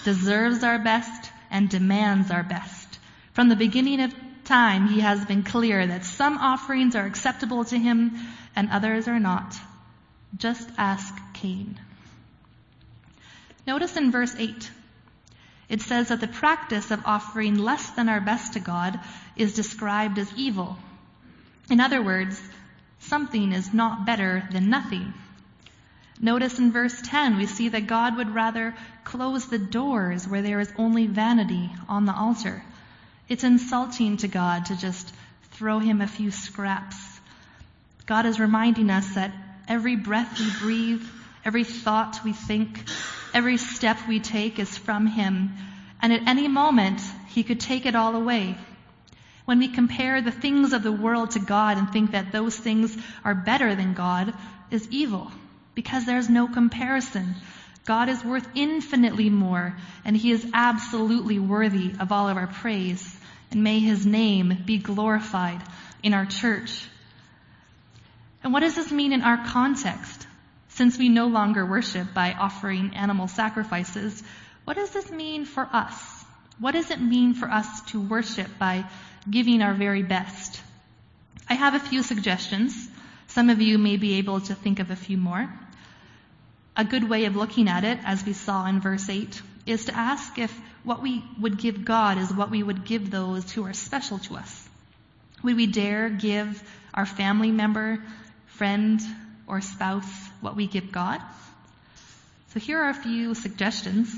deserves our best, and demands our best. From the beginning of time, he has been clear that some offerings are acceptable to him and others are not. Just ask Cain. Notice in verse 8, it says that the practice of offering less than our best to God is described as evil. In other words, something is not better than nothing. Notice in verse 10, we see that God would rather close the doors where there is only vanity on the altar. It's insulting to God to just throw him a few scraps. God is reminding us that every breath we breathe, every thought we think, every step we take is from him. And at any moment, he could take it all away. When we compare the things of the world to God and think that those things are better than God, is evil, because there's no comparison. God is worth infinitely more, and he is absolutely worthy of all of our praise. And may his name be glorified in our church. And what does this mean in our context? Since we no longer worship by offering animal sacrifices, what does this mean for us? What does it mean for us to worship by giving our very best? I have a few suggestions. Some of you may be able to think of a few more. A good way of looking at it, as we saw in verse 8, is to ask if what we would give God is what we would give those who are special to us. Would we dare give our family member, friend, or spouse what we give God? So here are a few suggestions.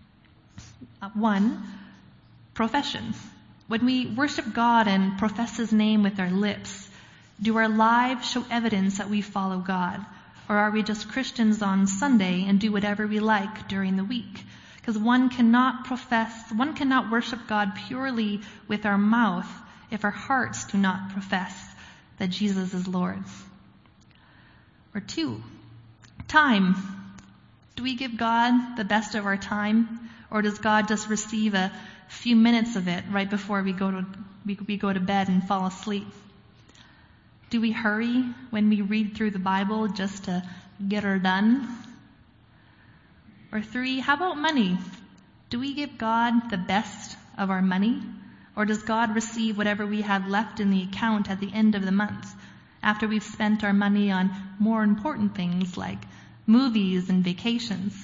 1, profession. When we worship God and profess his name with our lips, do our lives show evidence that we follow God? Or are we just Christians on Sunday and do whatever we like during the week? Because one cannot worship God purely with our mouth if our hearts do not profess that Jesus is Lord. Or 2, time. Do we give God the best of our time? Or does God just receive a few minutes of it right before we go to bed and fall asleep? Do we hurry when we read through the Bible just to get her done? Or 3, how about money? Do we give God the best of our money? Or does God receive whatever we have left in the account at the end of the month, after we've spent our money on more important things like movies and vacations?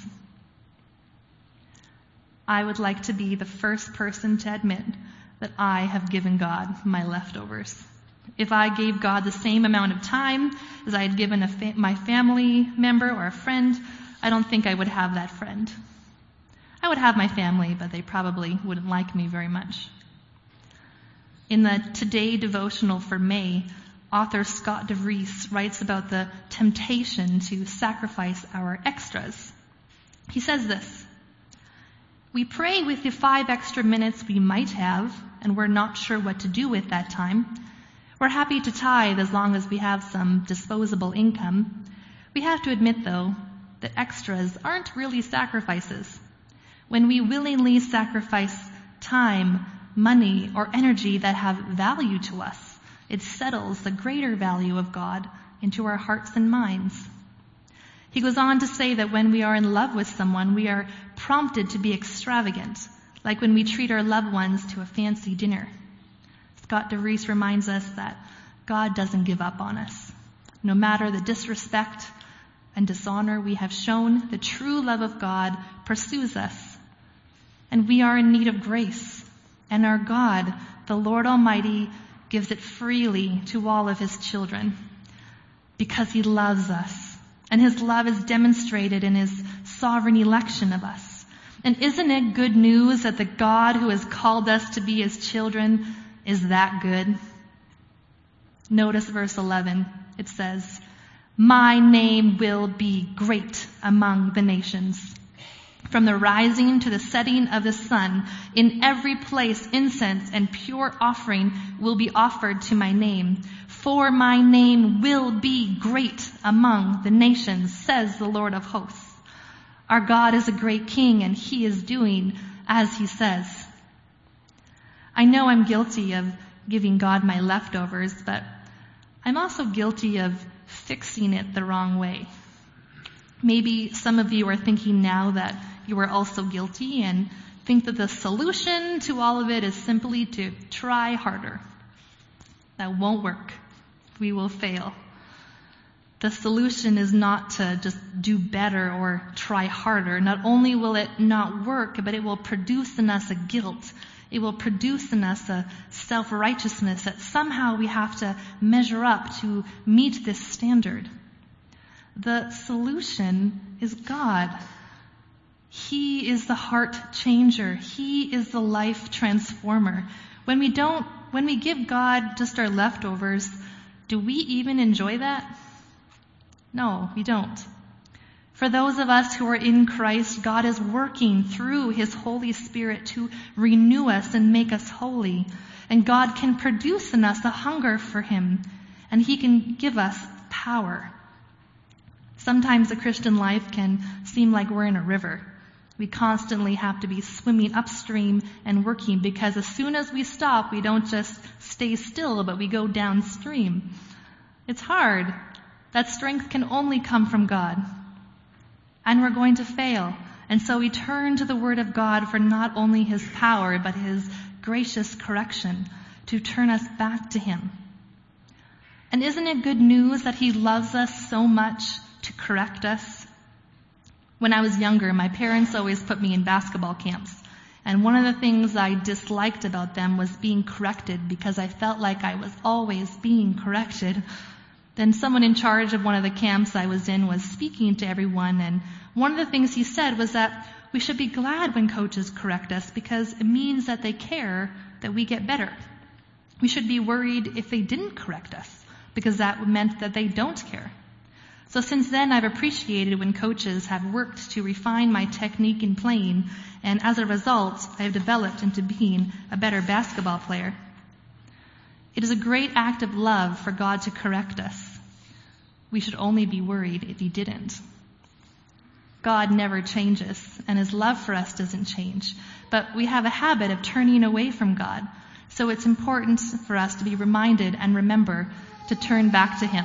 I would like to be the first person to admit that I have given God my leftovers. If I gave God the same amount of time as I had given my family member or a friend, I don't think I would have that friend. I would have my family, but they probably wouldn't like me very much. In the Today devotional for May, author Scott DeVries writes about the temptation to sacrifice our extras. He says this: we pray with the 5 extra minutes we might have, and we're not sure what to do with that time. We're happy to tithe as long as we have some disposable income. We have to admit, though, that extras aren't really sacrifices. When we willingly sacrifice time, money, or energy that have value to us, it settles the greater value of God into our hearts and minds. He goes on to say that when we are in love with someone, we are prompted to be extravagant, like when we treat our loved ones to a fancy dinner. Scott DeVries reminds us that God doesn't give up on us. No matter the disrespect and dishonor we have shown, the true love of God pursues us. And we are in need of grace. And our God, the Lord Almighty, gives it freely to all of his children because he loves us. And his love is demonstrated in his sovereign election of us. And isn't it good news that the God who has called us to be his children is that good? Notice verse 11. It says, my name will be great among the nations. From the rising to the setting of the sun, in every place incense and pure offering will be offered to my name. For my name will be great among the nations, says the Lord of hosts. Our God is a great king, and he is doing as he says. I know I'm guilty of giving God my leftovers, but I'm also guilty of fixing it the wrong way. Maybe some of you are thinking now that you are also guilty and think that the solution to all of it is simply to try harder. That won't work. We will fail. The solution is not to just do better or try harder. Not only will it not work, but it will produce in us a guilt. It will produce in us a self-righteousness that somehow we have to measure up to meet this standard. The solution is God. He is the heart changer. He is the life transformer. When we give God just our leftovers, do we even enjoy that? No, we don't. For those of us who are in Christ, God is working through His Holy Spirit to renew us and make us holy. And God can produce in us a hunger for Him, and He can give us power. Sometimes the Christian life can seem like we're in a river. We constantly have to be swimming upstream and working, because as soon as we stop, we don't just stay still, but we go downstream. It's hard. That strength can only come from God. And we're going to fail. And so we turn to the Word of God for not only His power, but His gracious correction to turn us back to Him. And isn't it good news that He loves us so much to correct us? When I was younger, my parents always put me in basketball camps. And one of the things I disliked about them was being corrected, because I felt like I was always being corrected. Then someone in charge of one of the camps I was in was speaking to everyone, and one of the things he said was that we should be glad when coaches correct us, because it means that they care that we get better. We should be worried if they didn't correct us, because that meant that they don't care. So since then, I've appreciated when coaches have worked to refine my technique in playing, and as a result, I have developed into being a better basketball player. It is a great act of love for God to correct us. We should only be worried if He didn't. God never changes, and His love for us doesn't change. But we have a habit of turning away from God. So it's important for us to be reminded and remember to turn back to Him.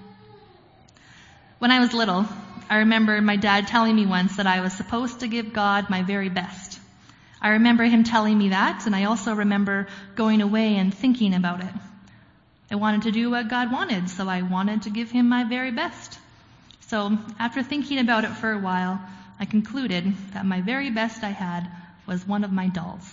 When I was little, I remember my dad telling me once that I was supposed to give God my very best. I remember him telling me that, and I also remember going away and thinking about it. I wanted to do what God wanted, so I wanted to give Him my very best. So after thinking about it for a while, I concluded that my very best I had was one of my dolls.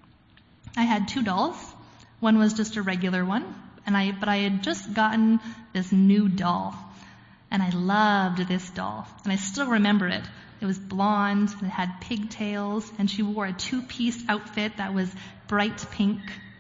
I had 2 dolls. One was just a regular one, but I had just gotten this new doll. And I loved this doll, and I still remember it. It was blonde, and it had pigtails, and she wore a 2-piece outfit that was bright pink.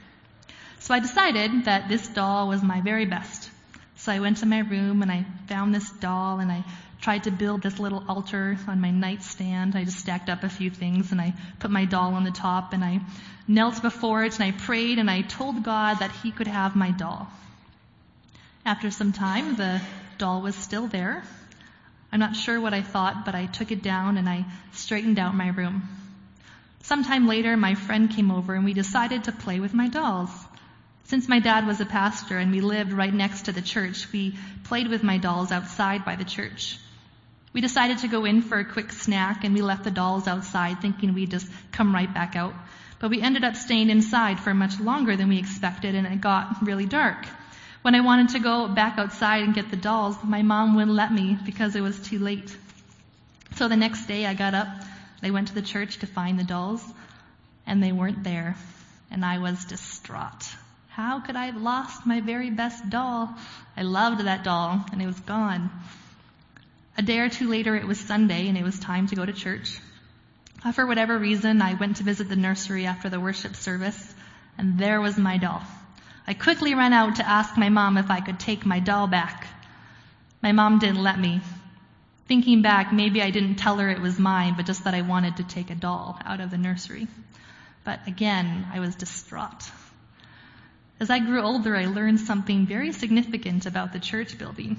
So I decided that this doll was my very best. So I went to my room, and I found this doll, and I tried to build this little altar on my nightstand. I just stacked up a few things, and I put my doll on the top, and I knelt before it, and I prayed, and I told God that He could have my doll. After some time, the doll was still there. I'm not sure what I thought, but I took it down and I straightened out my room. Sometime later, my friend came over and we decided to play with my dolls. Since my dad was a pastor and we lived right next to the church, we played with my dolls outside by the church. We decided to go in for a quick snack, and we left the dolls outside thinking we'd just come right back out. But we ended up staying inside for much longer than we expected, and it got really dark. When I wanted to go back outside and get the dolls, my mom wouldn't let me because it was too late. So the next day I got up, I went to the church to find the dolls, and they weren't there. And I was distraught. How could I have lost my very best doll? I loved that doll, and it was gone. A day or two later, it was Sunday, and it was time to go to church. For whatever reason, I went to visit the nursery after the worship service, and there was my doll. I quickly ran out to ask my mom if I could take my doll back. My mom didn't let me. Thinking back, maybe I didn't tell her it was mine, but just that I wanted to take a doll out of the nursery. But again, I was distraught. As I grew older, I learned something very significant about the church building.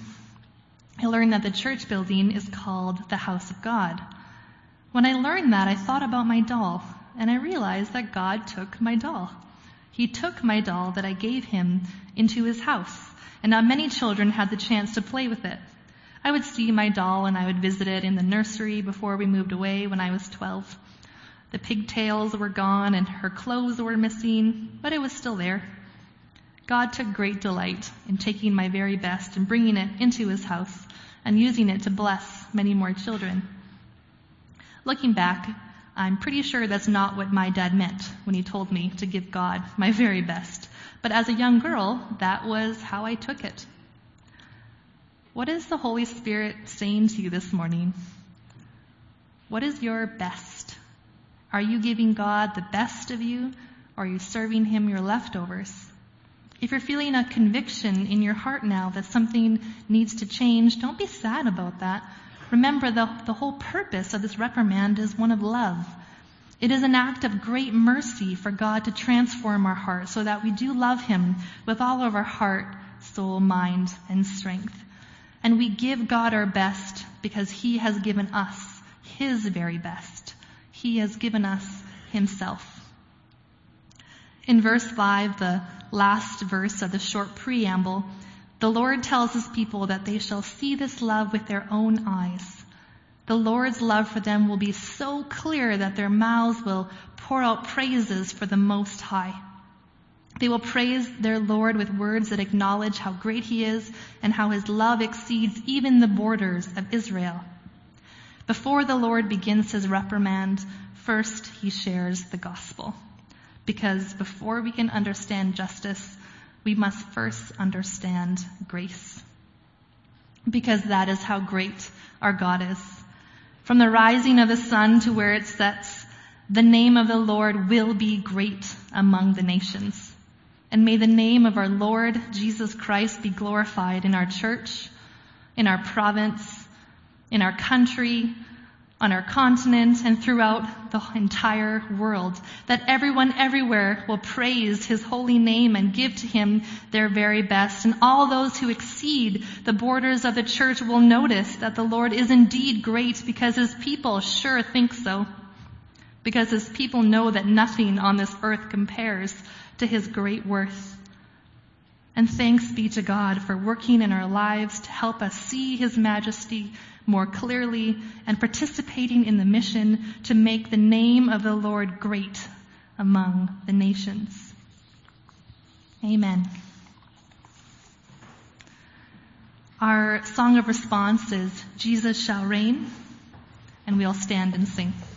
I learned that the church building is called the house of God. When I learned that, I thought about my doll, and I realized that God took my doll. He took my doll that I gave Him into His house, and now many children had the chance to play with it. I would see my doll and I would visit it in the nursery before we moved away when I was 12. The pigtails were gone and her clothes were missing, but it was still there. God took great delight in taking my very best and bringing it into his house and using it to bless many more children. Looking back, I'm pretty sure that's not what my dad meant when he told me to give God my very best. But as a young girl, that was how I took it. What is the Holy Spirit saying to you this morning? What is your best? Are you giving God the best of you, or are you serving him your leftovers? If you're feeling a conviction in your heart now that something needs to change, don't be sad about that. Remember, the whole purpose of this reprimand is one of love. It is an act of great mercy for God to transform our hearts so that we do love him with all of our heart, soul, mind, and strength. And we give God our best because he has given us his very best. He has given us himself. In verse 5, the last verse of the short preamble, the Lord tells his people that they shall see this love with their own eyes. The Lord's love for them will be so clear that their mouths will pour out praises for the Most High. They will praise their Lord with words that acknowledge how great he is and how his love exceeds even the borders of Israel. Before the Lord begins his reprimand, first he shares the gospel. Because before we can understand justice, we must first understand grace. Because that is how great our God is. From the rising of the sun to where it sets, the name of the Lord will be great among the nations. And may the name of our Lord Jesus Christ be glorified in our church, in our province, in our country, on our continent, and throughout the entire world, that everyone everywhere will praise his holy name and give to him their very best. And all those who exceed the borders of the church will notice that the Lord is indeed great because his people sure think so. Because his people know that nothing on this earth compares to his great worth. And thanks be to God for working in our lives to help us see his majesty more clearly and participating in the mission to make the name of the Lord great among the nations. Amen. Our song of response is Jesus Shall Reign, and we'll stand and sing.